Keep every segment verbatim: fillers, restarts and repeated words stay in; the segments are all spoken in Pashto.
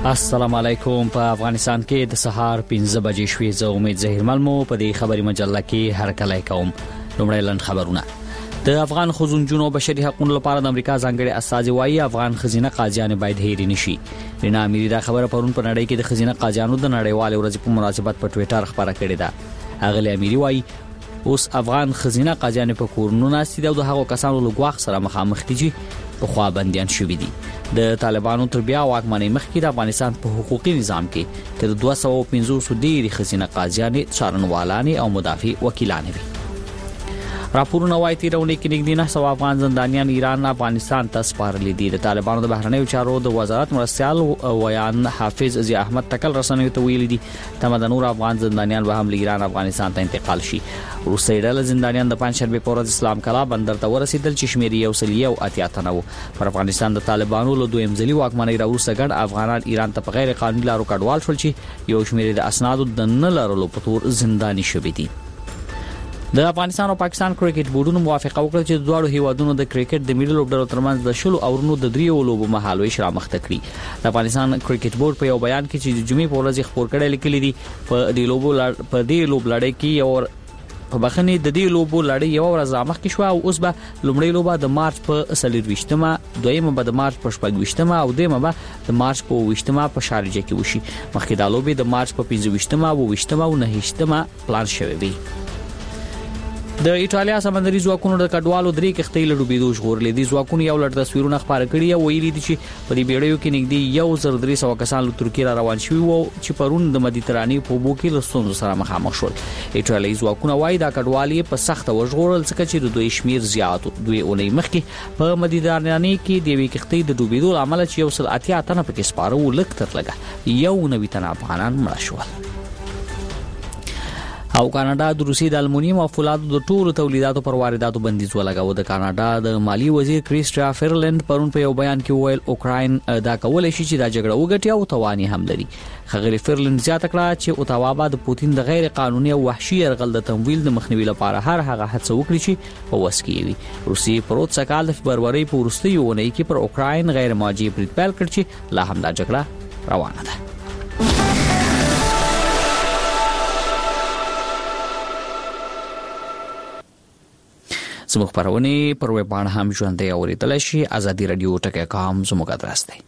السلام علیکم. په افغانستان کې د سهار پنځه بجې شوې. زه امید زهیرمل مو په دې خبري مجله کې هرکلی کوم. لومړی لنډ خبرونه. د افغان خزونجونو بشري حقوقو لپاره د امریکا ځانګړي استازي وايي افغان خزینه قاضیان باید هېر نشي. رینا اميري دا خبره پرون په نړۍ کې د خزینه قاضیانو د نړیوال ورځ په مناسبت په ټوئیټر خبره کړې ده. اغلی اميري وايي اوس افغان خزینه قاضیان په کورونو ناست دي او د هغو کسانو له ګواښ سره مخامخ دي چې په خوا بنديان شوي دي. د طالبانو تر بیا واکمنۍ مخکې د افغانستان په حقوقي نظام کې تر دوه سوه او پنځوس ډېری خزینه قاضیان، څارنوالان او مدافع وکیلان وي. راپورونه وايي تیرونه کې نږدې نه سوه افغان زندانیان ایران افغانستان ته سپارلي دي. د طالبانو د بهرنیو چارو د وزارت مرستیال ویان حافظ ضیا احمد تکل رسنیو ته ویلي دي تمه د نور افغان زندانیان به هم له ایران افغانستان ته انتقال شي. روسي ډله زندانیان د پنځشنبه په ورځ اسلام کلا بندر ته ورسېدل چې شمېر یو سل یو اتیا تنه وو. پر افغانستان د طالبانو له دویم ځلي واکمنۍ راوروسته ګڼ افغانان ایران ته په غیر قانوني لارو کډوال شول چې یو شمېر د اسنادو د نه لرلو په تور زنداني شوي دي. د افغانستان او پاکستان کرکټ بورډونو موافقه وکړه چې دواړو هیوادونو د کرکټ د ملي لوبډلو ترمنځ د شلو اورونو د دریو لوبو مهال ویش رامخته کړي. د افغانستان کرکټ بورډ په یو بیان کې چې د جمعې په ورځ خبر کړی لیکلي دي په دې لوبو په دې لوب لړۍ کې یو په بخنه د دې لوبو لړۍ یو ورځ مخکې شو او اوس به لومړی لوبه د مارچ په څلرویشتمه، دویمه به د مارچ په شپږویشتمه او دیمه به د مارچ په اوویشتمه په شارجه کې وشي. مخکې دا لوبې د مارچ په پنځویشتمه، اوویشتمه او نهیشتمه پلان شوې وي. د ایټالیا سمندري ځواکونو د کډوالو درې کښتۍ له ډوبېدو ژغورلې دي. ځواکونو یو لړ تصویرونه خپاره کړي او ویلي دي چې په دې بیړیو کې نږدې یو زر درې سوه کسان له ترکیې را روان شوي وو چې پرون د مدیترانې په اوبو کې له ستونزو سره مخامخ شول. ایټالیایي ځواکونه وایي دا کډوال یې په سخته وژغورل ځکه چې د دوی شمیر زیات و. دوی اونۍ مخکې په مدیترانې کې د یوې کښتۍ د ډوبېدو له امله چې یو سل اتیا تنه پکې سپاره وو لږ تر لږه یو نوي تنه افغانان مړه شول. او کاناډا د روسي د المونیم او فولادو د ټولو تولیداتو پر وارداتو بندیز ولګاوه. د کاناډا د مالی وزیر کریسټیا فرلند پرون په یو بیان کې ویل اوکراین دا کولای شي چې دا جګړه وګټي او توان هم لري. خغلی فرلند زیاته کړه چې اوتاوا به د پوتین د غیر قانوني او وحشي يرغل د تمویل د مخنیوي لپاره هر هغه هڅه وکړي چې په وس کې وي. روسي پروت سکهال د فبرवरी په وروستیو اونۍ کې پر اوکراین غیر ماجی برید پیل کړ چې لا هم دا جګړه روانه ده. زموږ خبرونه پر ویب باندې هم ژوندۍ اوریدلای شي. ازادي رادیو ټکی کام زموږ ادرس دی.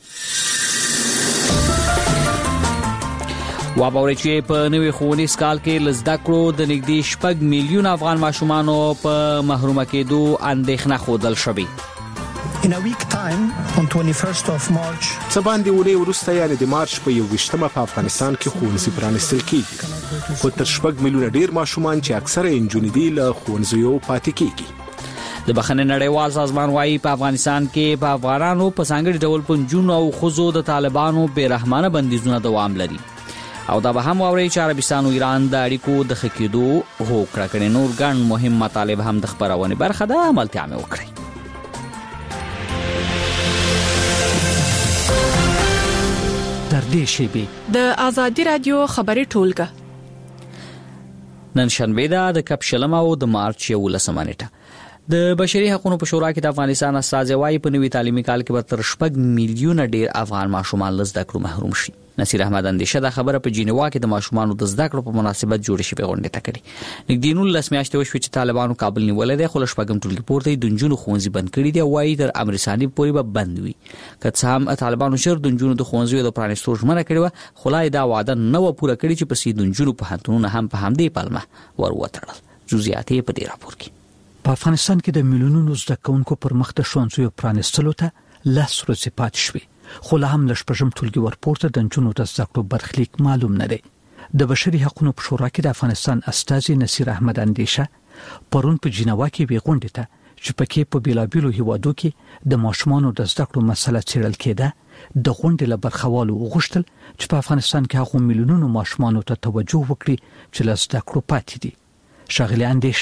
وابوري چې په نوې ښوونیز کال کې لزده کړو د نږدې شپږ میلیون افغان ماشومانو په محرومه کېدو اندېښنه ښودل شوې. In a week time on twenty-first of March سباندې ولې ورسته یعنی د مارچ په یوویشتمه په افغانستان کې ښوونځي پرانیستل کیږي. خو تر شپږ میلیونه ډیر ماشومان چې اکثره انجونې دي له ښوونځیو پاتې کیږي. د بخښنې نړیوال سازمان وايي په افغانستان کې په افغانانو په ځانګړي ډول پنځونو او خزو د طالبانو بیرحمانه بندیزونه دوام لري. او دا به هم اوري چې عربستان او ایران د اړیکو د ښه کېدو هوکړه کړې. نور ګڼ مهم مطالب هم د خبرونې برخه ده. عملتیا مې وکړئ. در دې شیبې د ازادي رادیو خبري ټولګه نن شنبه ده د کپ شلم او د مارچ یولسمه نیټه. د بشري حقوقو په شورا کې د افغانستان استازي وايي په نوي تعلیمي کال کې به تر شپږ میلیونه ډیر افغان ماشومان له زده کړو محروم شي. نصیر احمد اندیشه دا خبره په جنیوا کې د ماشومانو د زده کړو په مناسبت جوړ شوی غونډه ته کړي. نږدې نولس میاشتې وشوې چې طالبانو کابل نیولې ده خو له شپږم ټولګي پورته د نجونو ښوونځي بند کړي دي. وايي تر امرساني پورې به بند وي. که څه هم طالبانو شر د نجونو د ښوونځیو د پرانیستو ژمنه کړې وه خو لا دا وعده نه و پوره کړې چې پسې د نجونو پوهنتونونه هم په همدې پلمه ور وتړل. جزئیات یې په دې راپور کې. په افغانستان کې د میلیونونو زده کوونکو پر مخ د ښوونځیو پرانیستلو ته لس ورځې پاتې شوې. خو له هم لشپږم ټولګي ورپورته د نجونو د زده کړو برخلیک معلوم نه دی. د بشري حقوقو په شورا کې د افغانستان استازي نصیر احمد اندیشه پرون په جنیوا کې وی غونډه ته چې پکې په بیلابیلو هیوادو کې د ماشومانو د زده کړو مسله څېړل کېده. د غونډې له برخوالو وغوښتل چې په افغانستان کې هغو میلیونونو ماشومانو ته توجه وکړي چې له زده کړو پاتې دي. شاغلي اندیشه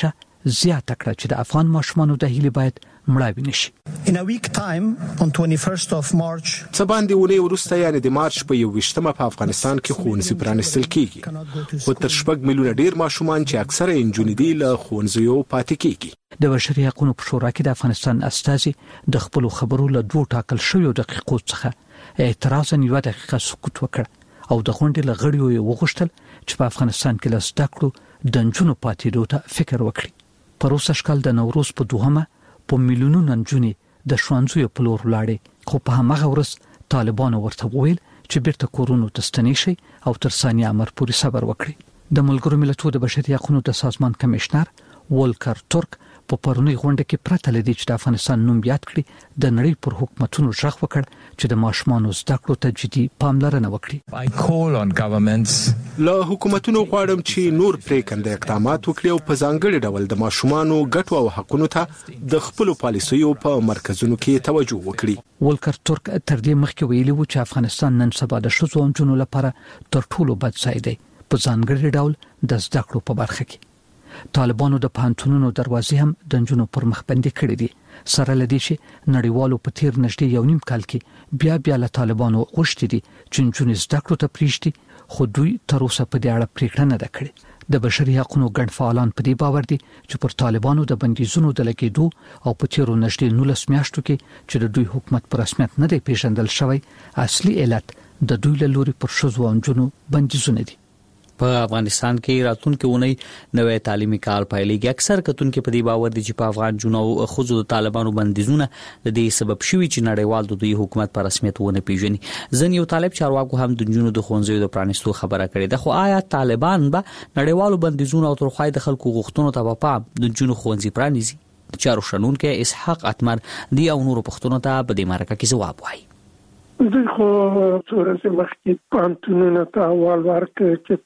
زیاته کړه چې د افغان ماشومانو د هیلې باید مړاوي نشي. In a week time on twenty-first of March څه باندې ونی ورسته یعنی د مارچ په یو ویشتمه په افغانستان کې ښوونځي پرانیستل کیږي، خو تر شپږ میلیونه ډیر ماشومان چې اکثره انجونې دي له ښوونځیو پاتې کیږي. د بشري حقوقو په شورا کې د افغانستان استازي د خپل خبرو له دوه ټاکل شویو دقیقو څخه اعتراض نیو دقیقه سکوت وکړ او د غونډې له غړیو یې وغوښتل چې په افغانستان کې له زده کړو د نجونو پاتېدو ته فکر وکړي. پروسه شکل د نوروز په دوهمه په میلیونونو نجونې د ښوونځیو په لور لاړې، خو په همغه ورځ طالبانو ورته وویل چې بیرته کورونو ته ستنې شي او تر ثانیه امر پورې صبر وکړي. د ملګرو ملتونو د بشري حقوقو د سازمان کمشنر ولکر ترک په پرونی غونډه کې پرته لدی چې د افغانستان نوم یاد کړي د نړۍ پر حکومتونو ژغ وکړ چې د ماشومانو زده کړو ته جدي پاملرنه وکړي. I call on governments له حکومتونو غواړم چې نور پریکنده اقدامات وکړي او په ځانګړي ډول د ماشومانو ګټو او حقوقو ته د خپل پالیسیو په مرکزونو کې توجه وکړي. ولکر ترک تر دې مخکې ویلي و چې افغانستان نن سبا د ښځو او نجونو لپاره تر ټولو بد ځای دی په ځانګړي ډول د زده کړو په برخه کې. طالبانو د پانتونونو دروازې هم د نجونو پر مخ بندي کړې دي، سره لدی چې نړیوالو په تیر نږدې یو نیم کال کې بیا بیا له طالبانو غوښتي دي چې نجونې زده کړو ته پریږدي، خو دوی تر اوسه په دې اړه پریکړه نه ده کړې. د بشري حقوقو ګڼ فعالان په دې باور دي چې پر طالبانو د بندیزونو د لګیدو او په تیرو نږدې نولس میاشتو کې چې د دوی حکومت پر رسمیت نه دی پیژندل شوی، اصلي علت د دوی له لوري پر ښځو او نجونو بندیزونه دي. په افغانستان کې راتلونکي ونی نوې تعلیمي کال پیلېږي. اکثر کتونکو په دې باور دي چې په افغان جنو او خزو د طالبانو بندیزونه د دې سبب شوي چې نړیوال د دوی حکومت په رسمیت ونه پیژني. ځین یو طالب چارواکو هم د جنونو د خونځو د پرانیستو خبره کړې ده، خو آیا طالبان به نړیوالو بندیزونو او ترخوای د خلکو غوښتنو ته په پام د جنونو خونځي پرانیزي؟ چارو شنون کې اسحاق اتمر دی او نورو پښتنو ته په دې مرکه کې جواب وایي. زه خو څورسه مخکې پانتونونه ته اول ورکړ چې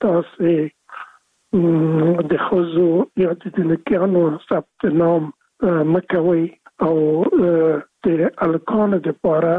تاسو د خوځو یا د نکانو ثبت نام مکوي او د الکانو د پاره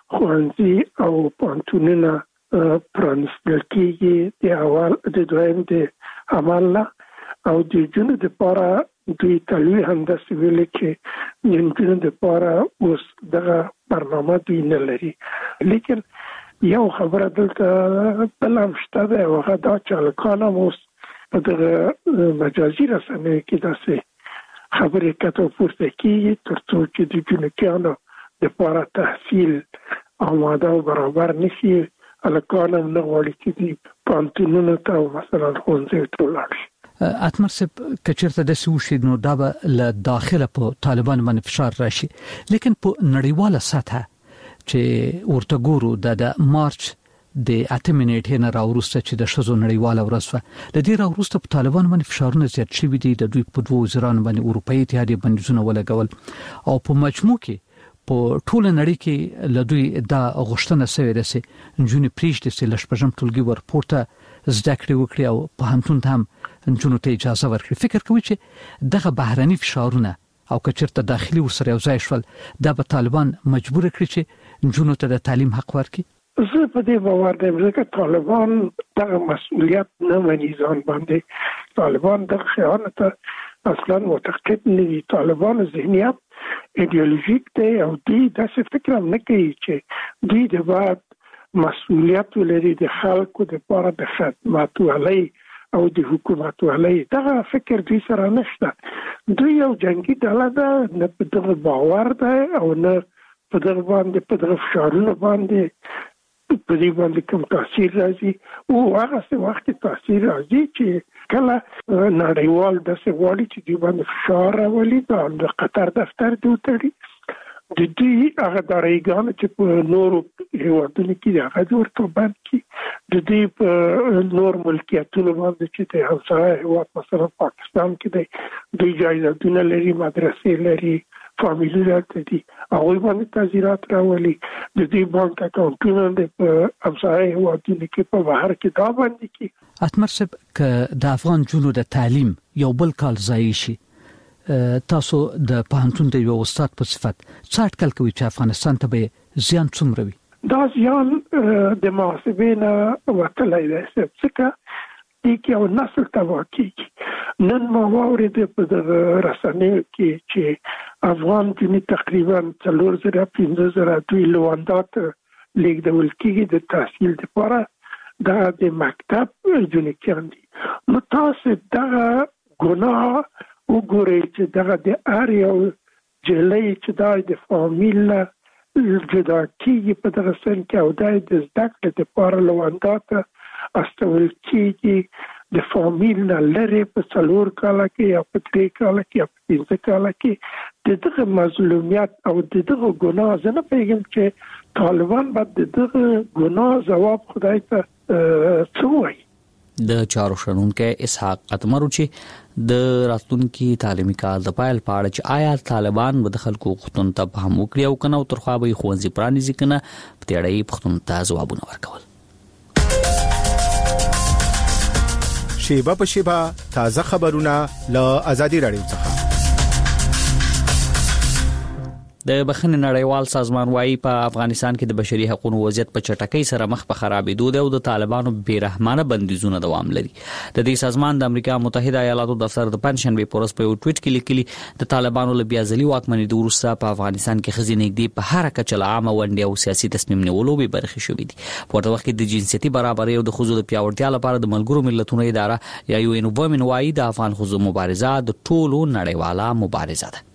خوانځي او پانتونونه پرانستل کېږي د اول د دویم د عمل او د جنو د پاره دوی تلوي هندسه ویل کې جنونو د پاره اوس دغه برنامه دوی نه لري. لیکن یو خبره دلته بلم شته ده او هغه دا چې الکانو اوس په دغه مجازي رسنیو کې داسې خبرې کته پورته کیږي ترڅو چې د جنونو د پاره تحصیل آماده او برابر نشي. الکانو نه غواړي چې د پانتونونو ته مثلا خونځي ټولار اتمر سب کچرته د سوشي نو دا به له داخله په طالبان باندې فشار راشي، لیکن په نړیواله سطح چې ورته ګورو د مارچ د اته منټې نه راورسته چې د شزو نړیواله ورسوه د دې راورسته په طالبان باندې فشارونه زیات شوي دي. د دوی په دوه وزران باندې اروپאי اتحادیه بندیزونه ولګول او په مجموع کې په ټول نړۍ کې له دوی دا غوښتنه شوې ده چې نجونې پریږدي چې لشپږم ټولګي ورپورته زده کړې وکړي او په هنتون هم نجونو ته اجازه ورکړي. فکر کوي چې دغه بهراني فشارونه او کچرته داخلي ورسره یو ځای شول دا به طالبان مجبور کړي چې نجونو ته د تعلیم حق ورکړي. زه په دې باور یم چې طالبان دغه مسؤلیت نه مني ځان باندې. طالبان د خیانت اصلا معتقد نه دي. طالبان ذهنیت ایدئولوژیک دی او دوی داسې فکر هم نه کوي چې دوی د بعد مسؤلیت ولري د خلکو د لپاره د خدمت ولري او د حکومت ولري. دغه فکر دوی سره نشته. دوی یو جنگي ډله ده، نه په دغه باور ده او نه په دغه باندې په دغه فشارونو باندې په دې باندې کوم تاثیر راځي او هغه څه وخت تاثیر راځي چې کله نړیوال د څه غواړي چې دوی باندې فشار راولي. د قطر دفتر دوی تړي د دې هغه دارایګان چې په نورو هیوادونو کې هغه ورته باندې کې د دې په نور ملکیتونو باندې چې د همسایه هیواد مثلا پاکستان کې د دوی جایدادونه لري، مدرسې لري، فامیلونه دي، هغه باندې تعزیرات راولي. د دې بانک اکاونټونه د همسایه هیوادونو کې په بهر کې دا باندې کې اتمر سب ک د افغان جنو د تعلیم یو بل کال ځای شي. تاسو د پوهنتون د یو استاد په صفت څه اټکل کوي چې افغانستان ته به زیان څومره وي؟ دا زیان د محاسبې نه وتلی دی ځکه دي کې او نسل تباه کیږي. نن ما واورېد په دغه رسنیو کې چې افغان جنې تقریبا څلور زره پنځه زره دوی لواندا ته لیږدول کیږي د تحصیل لپاره. دا د مکتب جنې دي. نو تاسو دغه ګناه وګورئ چې دغه د هر یو جلۍ چې دا د فامیل نه جدا کیږي په دغه سن کې او دا د زده کړې لپاره لواندا ته استول کیږي د فامیل نه لرې په څلور کاله کې یا په درې کاله کې یا په پنځه کاله کې د دغه مظلومیت او د دغه ګناه زه نه پوهېږم چې طالبان به د دغه ګناه ځواب خدای ته څه وایي. د چارو شنونکو اسحاق اتمرو چې د راتلونکي تعلیمي کال د پایل پاړه چې آیا طالبان به د خلکو غوښتنو ته په هم وکړي او کنه او ترخوا به خوځي پرانیزي کنه په تیړې پښتون ته ځوابونه ورکول. شیبه په شیبه تازه خبرونه له ازادي رادیو څخه. د بخښنې نړیوال سازمان وايي په افغانستان کې د بشري حقوقو وضعیت په چټکۍ سره مخ په خرابېدو دی او د طالبانو بیرحمانه بندیزونه دوام لري. د دې سازمان د امریکا متحده ایالاتو دفتر د پنځشنبه پورس په یو ټویټ کې لیکلي د طالبانو له بیا ځلي واکمنۍ د وروسته په افغانستان کې خزینه نږدې په هر کچه له عامه ونډې او سیاسي تصمیم نیولو به برخه شوې دي. په ورته وخت کې د جنسيتي برابرۍ او د ښځو د پیاوړتیا لپاره د ملګرو ملتونو اداره یا یو ان وومن وايي د افغان ښځو مبارزه د ټولو نړیواله مبارزه ده.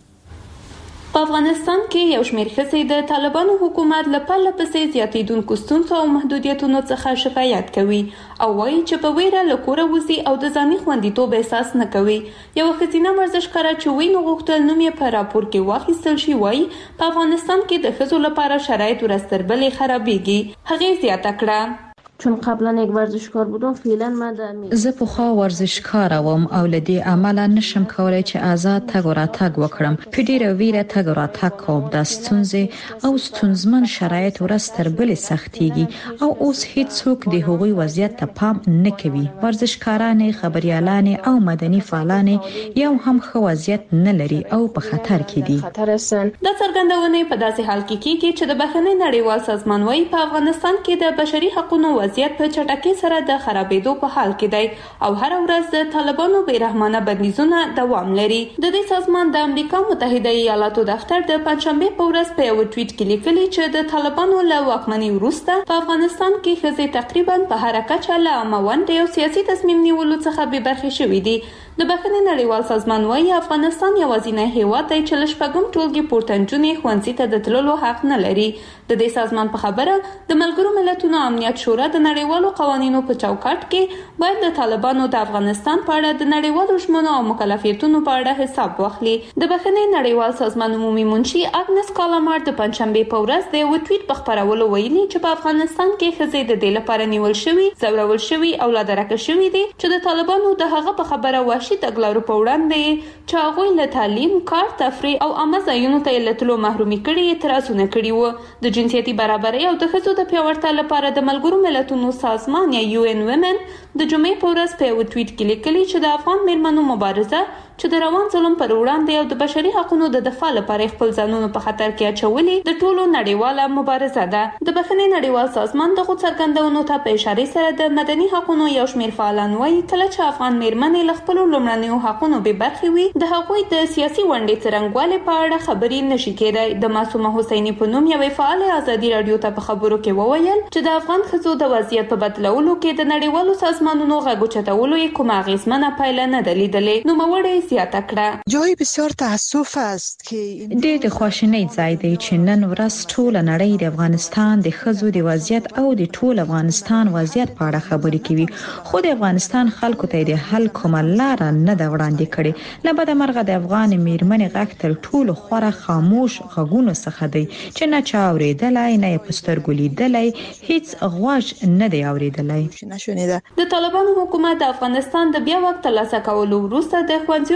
په افغانستان کې یو شمېر ښځې د طالبانو حکومت له پرله پسې زیاتېدونکو ستونزو او محدودیتونو څخه شکایت کوي او وایي چې په ویره له کوره وځي او د ځاني خوندیتوب احساس نه کوي. یوه ښځینه ورزشکاره چې وینو غوښتل نوم یې په راپور کې واخیستل شي وایي په افغانستان کې د ښځو لپاره شرایط ورځ تر بلې خرابېږي. هغې زیاته کړه چون قبلا یک ورزشکار بودم فعلا من در زه په خو ورزشکار وم او لدی عمله نشم کولای چې آزاد تګ او راتګ وکړم. په ډیره ویره تګ او راتګ کوم د ستونزې او ستونزمن شرایط ورځ تر بلې سختيږي او اوس هیڅوک د هغوی وضعیت ته پام نه کوي. ورزشکاران خبريالان او مدني فعالان یو هم خو وضعیت نه لري او په خطر کې دي. خطر هستن. د څرګندونې په داسې حال کې کېږي چې د بخښنې نړیوال سازمان وايي په افغانستان کې د بشري حقوقو وضعیت په چټکۍ سره د خرابېدو په حال کې دی او هر ورځ د طالبانو بیرحمانه بندیزونه دوام لري. د دې سازمان د امریکا متحده ایالاتو دفتر د پنځشنبه په ورځ په یو ټویټ کې لیکلي چې د طالبانو له واکمنۍ وروسته په افغانستان کې ښځې تقریبا په هر کچه له عامه ونډې او سیاسي تصمیم نیولو څخه بې برخې شوې دي. د بخښنې نړیوال سازمان وايي افغانستان یوازینی هیواد دی چې له شپږم ټولګي پورته نجونې ښوونځي ته د تللو حق نه لري. د دې سازمان په خبره د ملګرو ملتونو امنیت شورا د نړیوالو قوانینو په چوکاټ کې باید د طالبانو د افغانستان په اړه د نړیوالو ژمنو او مکلفیتونو په اړه حساب واخلي. د بخښنې نړیوال سازمان عمومي منشي اګنس کالامار د پنځشنبه په ورځ د یو ټویټ په خبرولو ویلي چې په افغانستان کې ښځې د دې لپاره نیول شوي، ځورول شوي او لا درکه شوي دي چې د طالبانو د هغه په خبره وحشي تګلارو په وړاندې چې هغوی له تعلیم، کار، تفریح او عامه ځایونو ته له تلو محرومي کړي اعتراضونه کړي وو. د جنسیتي برابرۍ او د ښځو د پیاوړتیا لپاره د ملګرو ملتونو سازمان یا یو ان وومن د جمعې په ورځ په یو ټویټ کې لیکلي چې د افغان میرمنو مبارزه چې د روان ظلم پر وړاندې او د بشري حقوقو د دفاع لپاره خپل ځانونه په خطر کې اچولي د ټولو نړیواله مبارزه ده. د بخښنې نړیوال سازمان دغه څرګندونو ته په اشاره سره د مدني حقوقو یو شمېر فعالان وایي کله چې افغان میرمنې له خپلو لومړنیو حقوقو بې برخې وي د هغوی د سیاسي ونډې څرنګوالي په اړه خبرې نشي کېدای. د معصومه حسیني په نوم یوې فعاله ازادي رادیو ته په خبرو کې وویل چې د افغان ښځو د وضعیت په بدلولو کې د نړیوالو سازمانونو غږ اوچتولو یې کومه اغېزمنه پایله نه ده لیدلې. نوموړې زیاته کړه جای بسیار تاسف است که ډېر د خواشینۍ ځای دی چې نن ورځ ټوله نړۍ د افغانستان د ښځو د وضعیت او د ټول افغانستان وضعیت په اړه خبرې کوي، خو د افغانستان خلکو ته د حل کومه لار نه ده وړاندې کړې. له بده مرغه د افغان میرمنې غږ تر ټولو خورا خاموش غږونو څخه دی چې نه چا اورېدلی، نه یې په سترګو لیدلی، هیڅ غوږ نه دی اورېدلی. د طالبانو حکومت د افغانستان د بیا واک ترلاسه کولو وروسته د ښوونځیو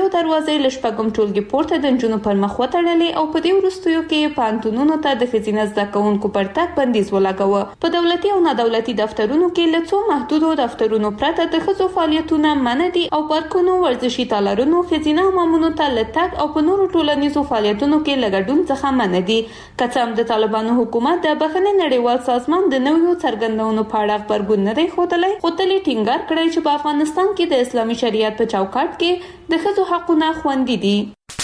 داخلو دروازې له شپږم ټولګي پورته د نجونو پر مخ وتړلې او په دې وروستیو کې پانتونونو ته د ښځینه زده کوونکو پر تګ بندیز ولګاوه. په دولتي او نادولتي دفترونو کې له څو محدودو دفترونو پرته د ښځو فعالیتونه منع دي او پارکونو، ورزشي تالارونو، ښځینه حمامونو ته له تګ او په نورو ټولنیزو فعالیتونو کې له ګډون څخه منع دي. که څه هم د طالبانو حکومت د بخښنې نړیوال سازمان د نویو څرګندونو په اړه غبرګون نه دی ښودلی، خو تل یې ټینګار کړی چې په افغانستان کې د اسلامي شریعت په چوکاټ کې د ښځو حقونه خوندي دي.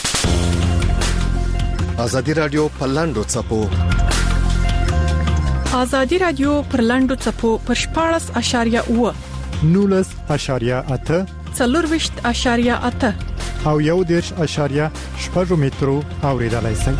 ازادي رادیو په لاندو څپو ازادي رادیو پر لاندو څپو پر شپاړس اشاریه اوه نولس اشاریه اته څلورویشت اشاریه اته او یو دېرش اشاریه شپږ مترو اوریدلای شئ.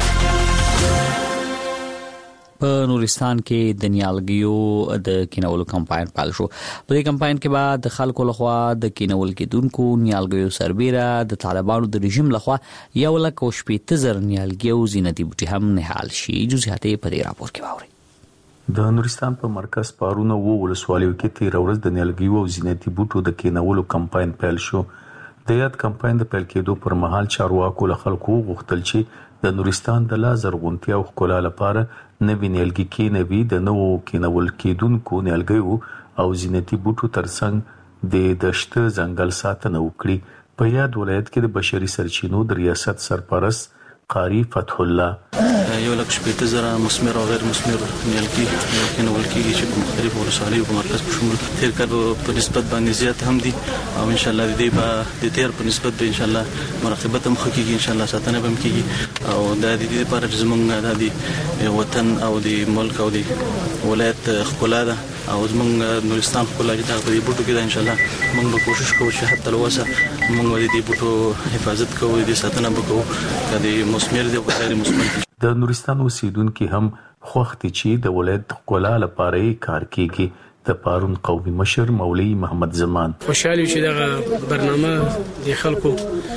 په نورستان کې د نیالګیو د کینولو کمپاین پیل شو. په دې کمپاین کې بعد د خلکو لخوا د کینول کېدونکو نیالګیو سربېره د طالبانو د رژیم لخوا یو لک او شپېته زره نیالګیو زینتي بوټي هم نهال شي. جزئیات په دې راپور کې واورئ. د نورستان په مرکز پارونه و ولسوالیو کې تیر ورځ د نیالګیو او زینتي بوټو د کینولو کمپاین پیل شو. د یاد کمپاین د پیل کېدو پر مهال چارواکو له خلکو غوښتل چې د نورستان د لا زرغونتیا او ښکلا لپاره نوې نیالګي کېنوي. د نوو کېنول کېدونکو نیالګیو او زینتي بوټو ترڅنګ د دشت ځنګل ساتنه وکړي. په یاد ولایت کې د بشري سرچینو د ریاست سرپرست قاری فتح الله یو لک شپېته زره مثمر او غیر مثمر نیالګي کېنول کېږي چې په مختلفو ولسوالیو په مرکز په شمول تیر کال په نسبت باندې زیات هم دي او ان شاء الله د دې به د تیر په نسبت به ان شاء الله مراقبت هم کېږي، ان شاء الله ساتنه به هم کېږي او د دې لپاره چې زموږ د وطن او د ملک او د ولایت ښکلا ده او زموږ نورستان ښکلا چې دا په دې بوټو کې ده. ان شاء الله موږ به کوشش کوو چې حتی لوسه موږ د دې بوټو حفاظت کوو، د ساتنه وکړو چې د مثمر دي او غیر مثمر. د نورستان اوسیدونکو هم خوښ دي چې د ولایت ښکلا لپاره کار کوي. د پارون قومي مشر مولوي محمد زمان خوشاله چې دغه برنامه د خلکو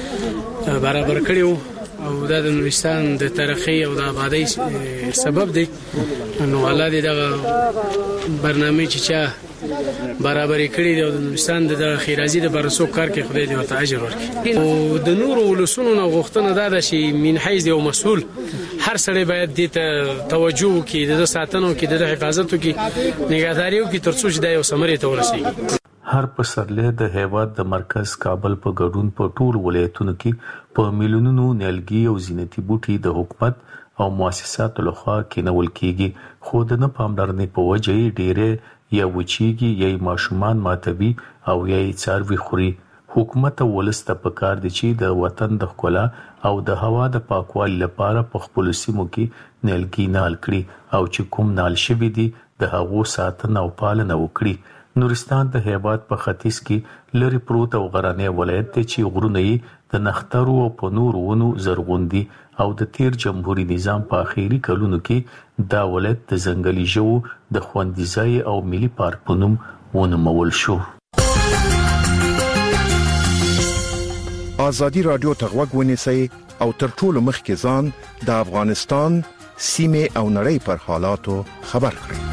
برابر کړیو او د نورستان د تاریخي او د آبادی سبب دی. نو الله دې دغه برنامه چې چا برابر کړی دی او د نورستان د خیرازي د برسو کار کې خدای دې ورته اجر ورکړي. او د نورو ولسونو نه غوښتنه ده چې من حیث یو مسؤل هر سړی باید دې ته توجه وکړي، د ساتنو کې د حفاظت کې نگهداري وکړي ترڅو چې دا یو ثمرې ته ورسیږي. هر پسرله د هیواد د مرکز کابل په ګډون په ټول ولایتونو کې په میلیونونو نیالګي او زینتي بوټي د حکومت او مؤسساتو لخوا کېنول کېږي، خو د نه پاملرنې په وجه یې ډېرې یا وچیږي یا ماشومان ماتوي او یا څاروي خوري. حکومت او ولس ته پکار دي چې د وطن د ښکلا او د هوا د پاکوالي لپاره په خپل سیمو کې نیالګي نال کړي او چې کوم نال شوي دي د هغو ساتنه او پالنه وکړي. نورستان د هیواد په ختیځ کې لري پروت او غرانه ولایت دی چې غرونه یې د نخترو او په نورو ونو زرغون دي او د تیر جمهوریت نظام په اخیری کلونو کې دا ولایت د ځنګلي ژوو د خوندي ځای او ملي پارک په نوم ونومول شو. ازادي رادیو ته غوږ ونیسئ او تر ټولو مخکې ځان د افغانستان سیمه او نړۍ پر حالاتو خبر کړئ.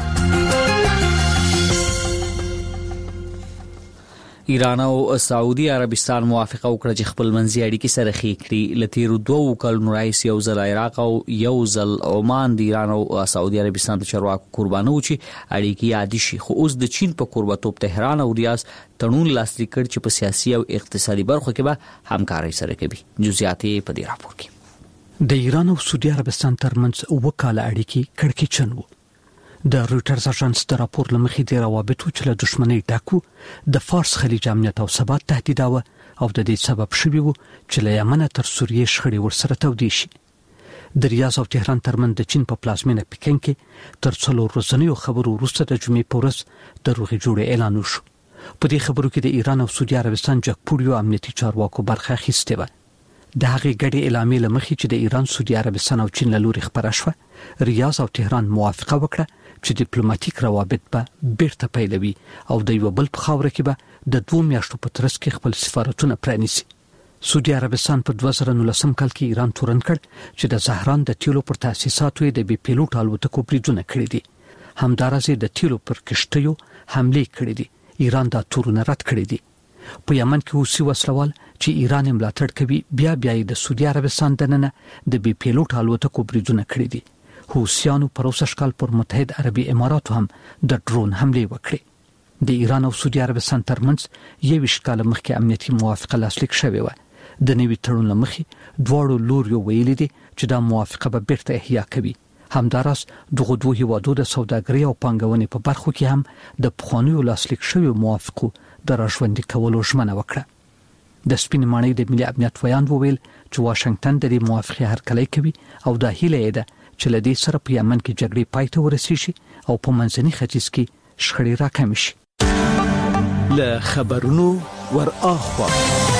ایران او سعودي عربستان موافقه وکړه چې خپل منځي اړیکې سره ښې کړي. لتیر دوه کلونو راځي یو ځل عراق او یو ځل عمان د ایران او سعودي عربستان د چارواکو قربانو چې اړیکې عادي شي، خو اوس د چین په قربتوب تهران او ریاض تړون لاسلیک کړ چې په سیاسي او اقتصادي برخو کې به همکاري سره کوي. جزئیات په دې راپور کې. د ایران او سعودي عربستان ترمنځ وکاله اړیکې کړکېچن وو. د رويټرز اژانس د راپور لمخې د روابطو چې له دښمنۍ ډاکو د فارس خلیج امنیت او ثبات تهدیداوه او د دې سبب شوی وو چې له یمن تر سوریې شخړې ورسره تودې شي. د ریاض او تهران ترمنځ د چین په پلازمینه پکین کې تر څلور ورځنیو خبرو وروسته د جمعې په ورځ د روغې جوړې اعلان وشو. په دې خبرو کې د ایران او سعودي عربستان جګپوړیو امنیتي چارواکو برخه اخیستې وه. د هغې ګډې اعلامیې له مخې چې د ایران، سعودي عربستان او چین له لوري خپره شوه، ریاض او تهران موافقه وکړه چې ډیپلوماټیک روابط به بیرته پیلوي او د یو بل په خاوره کې به د دوه میاشتو په ترڅ کې خپل سفارتونه پرانیسي. سعودي عربستان په دوه زره نولسم کال کې ایران تورن کړ چې د زهران د تیلو پر تاسیساتو د بي پیلوټ الوتکو بریدونه کړي دي. همدارسه د تیلو پر کشتیو حمله کړې دي. ایران دا تورونه رد کړی دي. په یمن کې اوسي وسلوال چې ایران ملاتړ کوي بیا بیا د سعودي عربستان دننه د بي پیلوټ الوتکو بریدونه کړی دي. حوثیانو پر اوسه کال پر متحد عربي اماراتو هم د ډرون حمله وکړې. د ایران او سعودي عربستان ترمنځ یو شکاله مخکې امنیتي موافقه لاسلیک شوې و. د نوي تړون لمخې دواړو لوريو ویلي دي چې دا موافقه به بیرته احیا کوي. همداراز دغه دوه هیوادو د سوداګرۍ او پانګونې په برخو کې هم د پخوانیو لاسلیک شویو موافقو د راژوندي کولو ژمنه وکړه. د سپین ماڼۍ د ملي امنیت ویان وویل چې واشنگټن د دې موافقې هرکلی کوي او دا هیله ده چې له دې سره په یمن کې جګړې پای ته ورسیږي او په منځني ختیځ کې شخړې راکمې شي. له خبرونو ور اخوا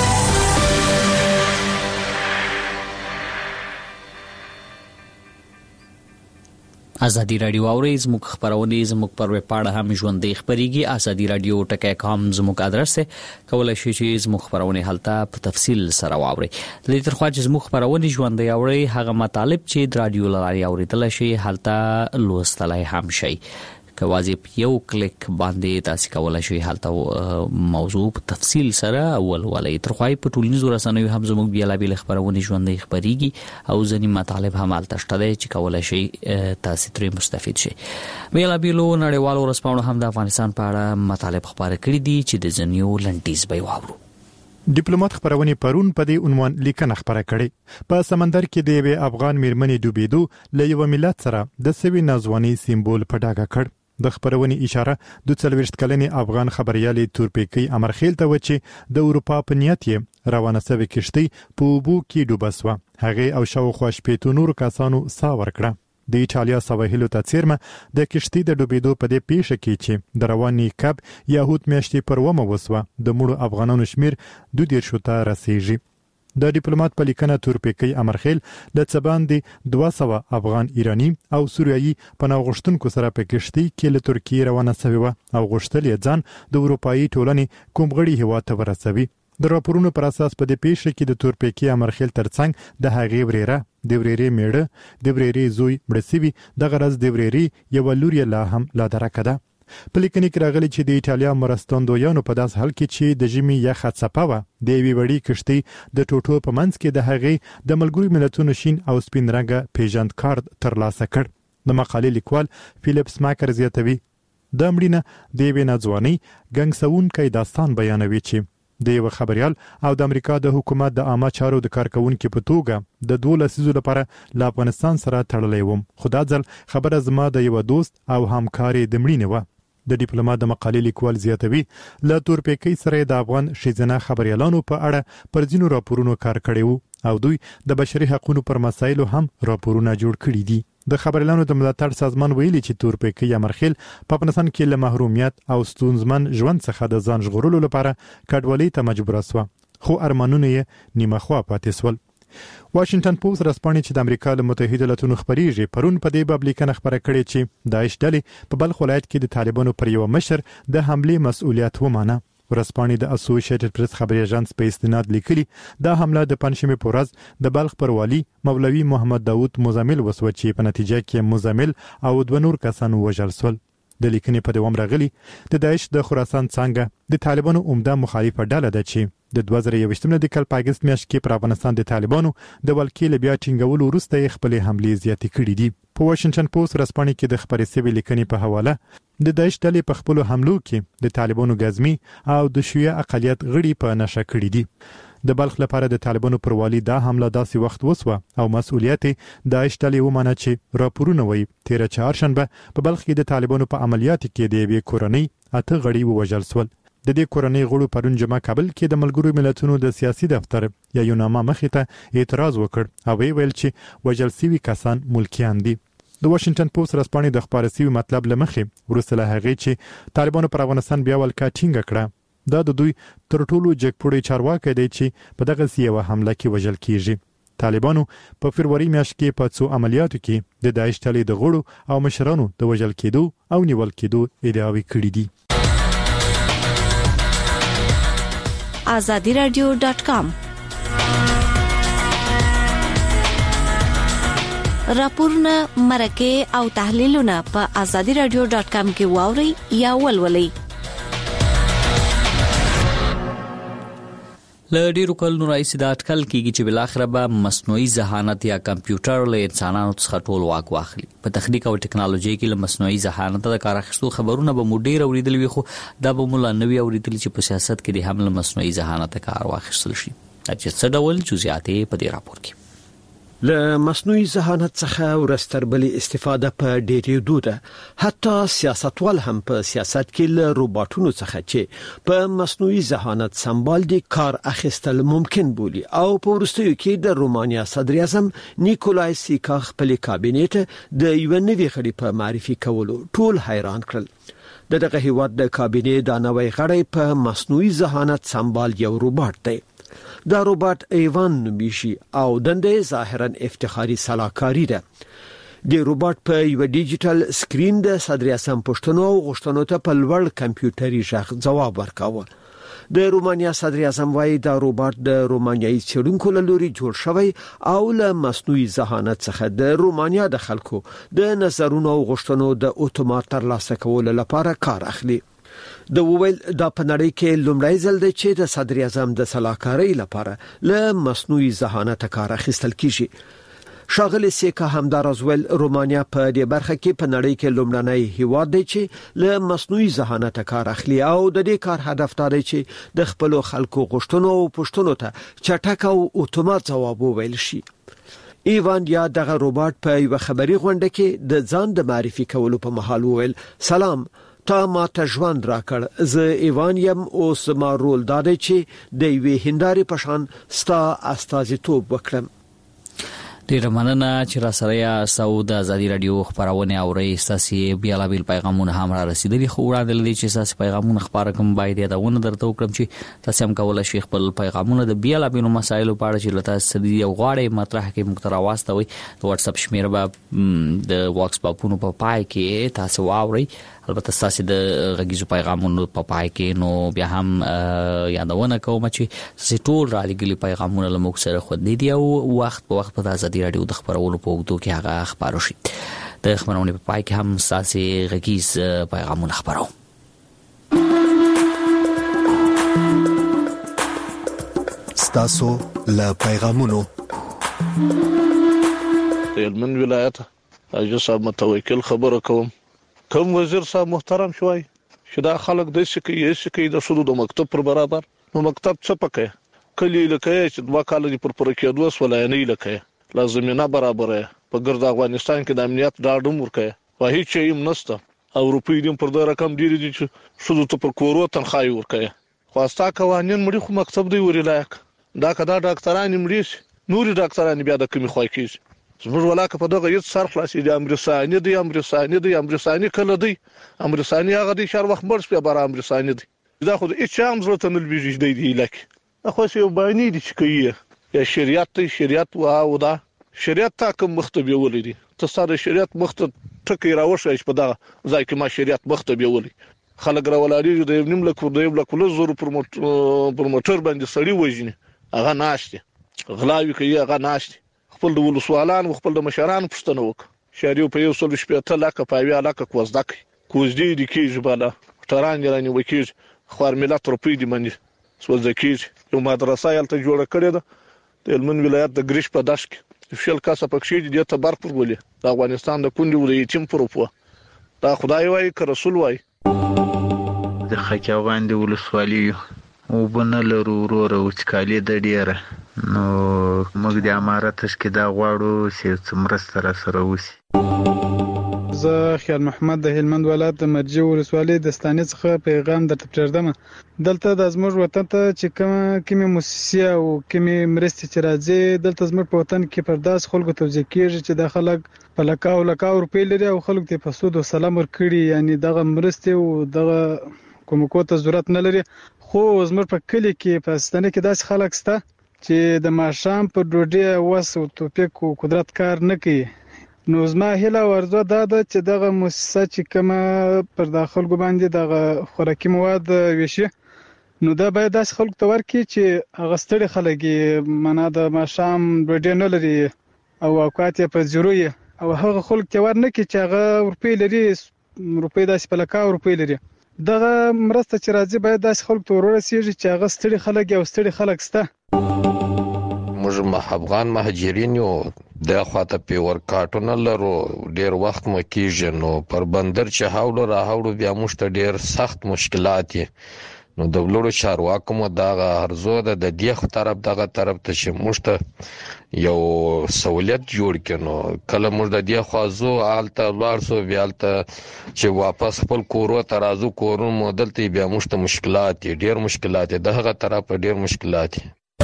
ازادي رادیو اوري زموږ خبرونه زموږ پر ویب پاڼه هم ژوندۍ خبريږي. ازادي رادیو ټکی کام زموږ ادرس ته کولای شئ چې زموږ خبرونه هلته په تفصیل سره واورئ. د دې ترخوا چې زموږ خبرونه ژوندۍ اوري هغه مطالب چې د رادیو لاري اوریدل شي هلته لوستلای هم شي. کوازي یو کلیک باندې تاسو کولای شئ هلته موضوع په تفصیل سره اول ولې ترخوای په ټولنیزو رسنیو هم زموږ بیا لا بیل خبرونه ژوندۍ خبريږي او ځینې مطالب هم هلته شته چې کولای شئ تاسو ترې مستفید شئ. بیا لا بیلو نړیوالو رسنیو هم د افغانستان په اړه مطالب خبره کړې دي چې د ځنیو لنډیز به واورو. ډیپلوماټ خبرونه پرون په دې عنوان لیکنه خبره کړې. په سمندر کې د یو افغان میرمنې ډوبېدو له یو ملت سره د سوي نازواني سمبول په ډاګه کړ. د خبرونې اشاره د څلويشت کلنې افغان خبريالي تورپیکی امرخیل ته و چې د اروپا په نیت یې روانه سوي کشتۍ په اوبو کې ډوبه سوه. هغه او شاوخوا شپېتو نور کسانو سا ورکړه. د ایټالیا سواحلو ته څیرمه د کشتۍ د ډوبېدو په دې پیښه کې چې د رواني کب یهود میاشتې پر ومه وسوه د مړو افغانانو شمیر دوه دیرشو ته رسیږي. د ډیپلوماټ په لیکنه تورپیکی امرخیل د څباندې دوه سوه افغان ایرانی او سوریایي پناه غوښتونکو سره په کشتۍ کې له ترکیې روانه شوی و او غوښتل یې ځان د اروپאי ټولنې کوم غړي هیواد ته ورسوي. د راپورونو پر اساس په دې پیښه کې د تورپیکی امرخیل ترڅنګ د هغې وریره د وریری میړه د وریری زوی مړسوي د غرض د وریری یو لور یې لا هم لا درکه ده. په لیکنه کې راغلي چې د ایټالیا مرستندویانو په داس حل کې چې د ژمي یخه څپه و د یوې وړې کشتۍ د ټوټو په منځ کې د هغې د ملګرو ملتونو شین او سپین رنګه پیژند کارت ترلاسه کړ. د مقالې لیکوال فلیپس ماکر زیاتوي د مړینه د یوې ناځوانۍ ګنګسونکی داستان بیانوي چې د یو خبريال او د امریکا د حکومت د عامه چارو د کارکونکو په توګه د دوه لسیزو لپاره له افغانستان سره تړلې وم. خدا ځل خبره زما د یو دوست او همکاري د مړینې و. د ډیپلوماټ د مقالې لیکوال زیاتوي له تورپیکی سره د افغان شیزنه خبريالانو په اړه پر ځینو راپورونو کار کړی وو او دوی د بشري حقوقو پر مسایلو هم راپورونه جوړ کړي دي. د خبريالانو د ملاتړ سازمان ویلي چې تورپیکی امرخیل په افغانستان کې له محرومیت او ستونزمن ژوند څخه د ځان ژغورلو لپاره کډوالۍ ته مجبور شو خو ارمانونه یې نیمه خوا پاتې سول. واشنگټن پوسټ رسپانې چې د امریکا له متحده ایالاتونو خبريږي پرون په دې باب لیکنه خبره کړې چې داعش ډلې په بلخ ولایت کې د طالبانو پر یو مشر د حمله مسؤلیت ومانه. ورسپانې د اسوسییټډ پریس خبري اژانس په استناد لیکلي دا حمله د پنځمه په ورځ د بلخ پر والی مولوي محمد داوود مزمل وسو چې په نتیجه کې مزمل او د نور کسانو وژل شول. د لیکنې په دوام راغلي د داعش د خراسان څنګه د طالبانو عمده مخالفه ډله ده چې د دوه زره یوویشتم د کال په اگست میاشت کې پر افغانستان د طالبانو د ولکې له بیا ټینګولو وروسته خپل حملې زیاتې کړې دي. په واشنگټن پوسټ رسپانې کې د خبري سوي لیکنې په حواله د داعش ډلې په خپل حملو کې د طالبانو غزمي او د شیعه اقلیت غړي په نشه کړې دي. د بلخ لپاره د طالبانو پر والی دا حمله داسې وخت وسوه او مسؤلیت داعش ډلې ومانه چې راپورونه وایي تیر چهارشنبه په بلخ کې د طالبانو په عملیاتو کې د یوې کورنۍ اته غړي ووژل شول. د دې کورنۍ غړو پرون جمعه کابل کې د ملګرو ملتونو د سیاسي دفتر یا یوناما مخې ته اعتراض وکړ او ویل چې وژل شوي کسان ملکیان دي. د واشنگټن پوسټ رسپانې د خبري سوي مطلب لمخې ورسره هغه چې طالبانو پر افغانستان بیا ولکه ټینګ کړه دا د دوی تر ټولو جګپوړی چارواکي دی چې په دغه سیمه حمله کې وژل کیږي. طالبانو په فروری میاشت کې په څو عملیاتو کې د داعش ډلې د غړو او مشرانو د وژل کېدو او نیول کېدو ادعاوې کړې دي. azadi radio dot com راپورونه مرکه او تحلیلونه په azadi radio dot com کې واوري یا ولولئ. له ډیرو کلونو راهیسې دا اټکل کیږي چې بلاخره به مصنوعي ذهانت یا کمپیوټر له انسانانو څخه ټول واک واخلي. په تخنیک او ټکنالوژي کې له مصنوعي ذهانت د کار اخیستو خبرونه به مو ډیر اوریدل وي، خو دا به مو لا نوي اوریدل چې په سیاست کې د هم له مصنوعي ذهانت کار واخیستل شي. چې څه ډول جزئیات په دې راپور کې له مصنوعي ذهانت څخه ورستربلي استفاده په ډېرې دوده، حتی سیاستوال هم په سیاست کې له روباټونو څخه چې په مصنوعي ذهانت سمبال دي کار اخیستل ممکن بولي. او په وروستیو کې د رومانیا صدر اعظم نیکولای سیکا خپل کابینټ د یو نوي غړي په معرفي کولو ټول حیران کړل. دغه هیواد د کابینې د نوې غړي په مصنوعي ذهانت سمبال یو روباټ دی. دا روباټ ایوان نومیشي او دنده ظاهرا افتخاري سلاکاری ده. د روباټ په یو ډیجیټل سکرین د صدر اعظم پښتنو او غوښتنو ته په لوړ کمپیوټري ژغ جواب ورکاوه. د رومانیا صدر اعظم وايي دا روباټ د رومانیایي څېړونکو له لوري جوړ شوی او له مصنوعي ذهانت څخه د رومانیا د خلکو د نظرونو او غوښتنو د اتومات ترلاسه کولو لپاره کار اخلي. د وویل دا په نړۍ کې لومړی ځل دی چې د صدر اعظم د سلاکارۍ لپاره له مصنوعي ذهانت کار اخیستل کیږي. شاغلی سیکا همداراز ویل رومانیا په دې برخه کې په نړۍ کې لومړنی هیواد دی چې له مصنوعي ذهانت کار اخلي او د دې کار هدف دا دی چې د خپل خلکو غوښتنو او پوښتنو ته چټک او اتومات ځواب وویل شي. ایوان یا دغه روباټ په یو خبري غونډه کې د ځان د معرفي کولو په مهال ویل سلام تا ما ته ژوند راکړ، زه ایوان یم، اوس ما رول دا دی چې د یوې هندارې په شان ستا استازیتوب وکړم. ډیره مننه چې را سره یا سعود ازادي رادیو خبرونه اوري. تاسو بیا لا بیل پیغامونه هم را رسیدلی، خو وړاندې لدی چې تاسو پیغامونه خبره کوم باید یادونه درته وکړم چې تاسو هم کولای شئ خپل پیغامونه د بیا لا بیل مسایلو په اړه چې لته سدي یو غواړي مطرح کې مقترا واستوي. د واتس اپ شمیره به د واکس پاپونو په پای کې تاسو واوري. البته تاسو د غږیزو پیغامونو په پای کې نو بیا هم یادونه کوم چې تاسو ټول را لګلي پیغامونه له موږ سره خو دي او وخت په وخت په ازادي رادیو د خبرولو په وګړو کې هغه خبرو شي. د خبرونه په پای کې هم تاسو غږیز پیغامونه خبرو. تاسو له پیغامونو هلمند ولایت حاجی صاحب متوکل خبره کوم. کوم وزیر صاحب محترم شوي چې دا خلک د سکه یې سکه د شروع د مکتب پر برابر نو مکتب څه پکې کلی لکه چې دوا کال دی پر پر کې دوه ولایتونه لکه لازمینه برابره په ګرد افغانستان کې د امنیت ډاډم ورکه وایي چې یم نسته او روپی دیم پر دا رقم ډیر دي چې شروع ته پر کورو تنخواه ورکه خواستا قوانین مړي خو مکتب دی وري لایق دا کدا ډاکټران مړي نوري ډاکټران بیا د کومي خوای کیږي زموږ ولاکه په دغه یت سر خلاصي دي امرساني دي امرساني دي امرساني کله دي امرساني هغه دي شهر وخت مرس په بار امرساني دي دا خو د اچ ام زړه تنل بيجي دی دی لکه خو یو باندې دي چې کوي یا شریعت ته شریعت او دا شریعت تا کوم مختبي ولې دي ته ساده شریعت مخت ټکی راوښه په دا ځای کې ما شریعت مختبي ولې خلک راولاري د ابن ملک د یو لک له زور پروموټر باندې سړی وژني هغه ناشته غلاوي کوي هغه ناشته خپل د ولسوالان او خپل د مشران پښتنه وک شریو په یو سل شپته لکه پاوی لکه کوزدک کوزدي د کیږي بالا تران یې وکیږي خور ملت روپی دی باندې سوځکیږي یو مدرسه یلته جوړه کړې ده د هلمند ولایت د ګریش په داش کې فشل کاسه پکښې دي ته بر پر ولې د افغانستان د کندي ولې یتیم پروپو دا خدای وای ک رسول وای د خچاوان د ولسوالۍ او بنل ورو ورو چکالي د ډیره نو موږ د اماراتش کې دا غواړو چې څومره سره سره وسی. زه خیال محمد د هلمند ولایت د مرجع ولسوالۍ د ستانې څخه پیغام درته پرېږدم. دلته د زموږ وطن ته چې کوم کومه مؤسسه او کومه مرستې چې راځي دلته زموږ په وطن کې پر داس خلکو توزیع کیږي چې د خلک په لکاو لکاو روپی لري او خلک ته په سود او سلام ورکړي یعنی دغه مرستې او دغه کوم کوته ضرورت نه لري. خو زموږ په کلی کې په ستانې کې داس خلک سته چې د ماشام په ډوډۍ وس او توپک او قدرت کار نه کوي. نو زما هیله ورځو دا ده چې دغه مؤسسه چې کومه پر داخل ګو باندې دغه خوراکي مواد ویشي نو دا باید داس خلک ته ورکړي چې هغه ستړي خلک معنا د ماشام ډوډۍ نه لري او اوقات په ضروري او هغه خلک ته ورنکړي چې هغه روپی لري روپی داس په لکه روپی لري دغه مرسته چې راځي باید داسې خلکو ته ورسیږي چې هغه ستړي خلک یا ستړي خلک سته. موږ افغان مهاجرین یو د خواته پیور کارټونه لرو، ډیر وخت مو کیږي نو پر بندر چې هاوړو را هاوړو بیا موږ ته ډیر سخت مشکلات دي. نو د ولورو چارواکو مو دغه هرزو د دې طرف دغه طرف ته چې موږ ته یو سہولت جوړ کینو کله موږ د دې خوازو آلته لارسو بیالته چې واپس خپل کورو ته راځو کورو مودل ته بیا موږ ته مشکلات دي، ډیر مشکلات دي، دغه طرف ډیر مشکلات دي.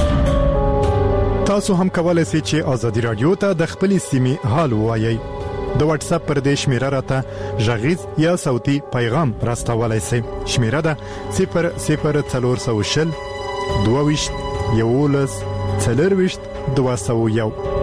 تاسو هم کولای شئ چې آزادي رادیو ته د خپلې سیمې حال ووایئ. د واتس اپ پر دې شمیره راته ژغیز یا صوتي پیغام راستولای شئ. شمیره ده صفر صفر څلور سوه شل دوه ویشت یولس څلور ویشت دوه سوه یو.